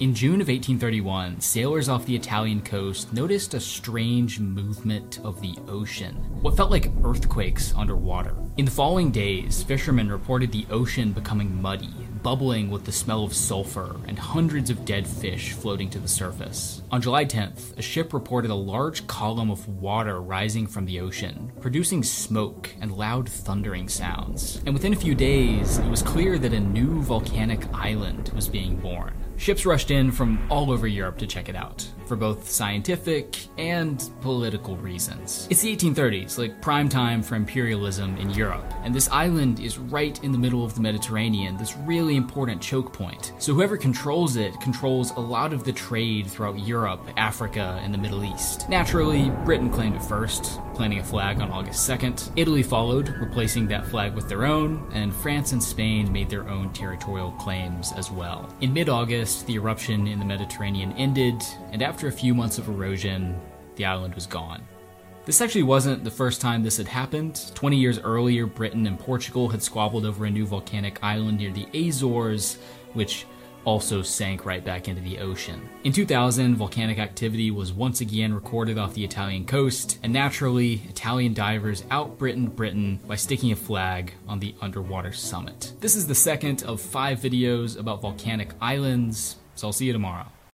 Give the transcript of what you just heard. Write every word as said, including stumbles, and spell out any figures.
In June of eighteen thirty-one, sailors off the Italian coast noticed a strange movement of the ocean, what felt like earthquakes underwater. In the following days, fishermen reported the ocean becoming muddy, bubbling with the smell of sulfur and hundreds of dead fish floating to the surface. On July tenth, a ship reported a large column of water rising from the ocean, producing smoke and loud thundering sounds. And within a few days, it was clear that a new volcanic island was being born. Ships rushed in from all over Europe to check it out, for both scientific and political reasons. It's the eighteen thirties, like prime time for imperialism in Europe, and this island is right in the middle of the Mediterranean, this really important choke point. So whoever controls it controls a lot of the trade throughout Europe, Africa, and the Middle East. Naturally, Britain claimed it first, planting a flag on August second. Italy followed, replacing that flag with their own, and France and Spain made their own territorial claims as well. In mid-August, the eruption in the Mediterranean ended, and after a few months of erosion, the island was gone. This actually wasn't the first time this had happened. twenty years earlier, Britain and Portugal had squabbled over a new volcanic island near the Azores, which also sank right back into the ocean. In two thousand, volcanic activity was once again recorded off the Italian coast, and naturally, Italian divers out-Britained Britain by sticking a flag on the underwater summit. This is the second of five videos about volcanic islands, so I'll see you tomorrow.